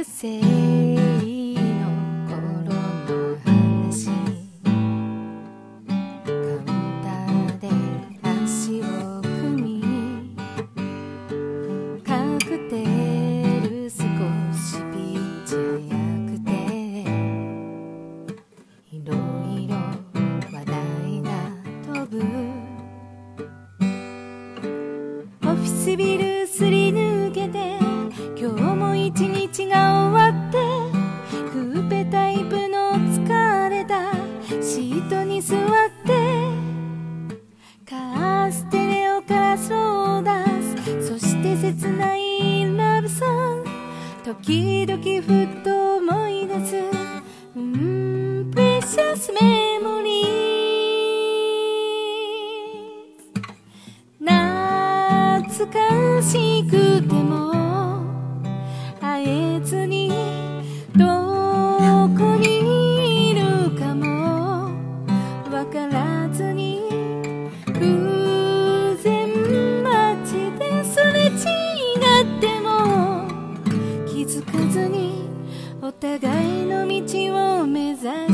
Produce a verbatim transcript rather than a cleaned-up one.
学生の頃の話、カウンターで足を組み、カクテル少しピッチ早くて、いろいろ話題が飛ぶ。オフィスビルすり抜けて、今日も一日が終わって、クーペタイプの疲れたシートに座って、カーステレオからソーダス、そして切ないラブソング、時々ふと思い出す、うーん、プレシャスメモリー。懐かしくても会えずに、どこにいるかもわからずに、偶然街ですれ違っても気づかずに、お互いの道を目指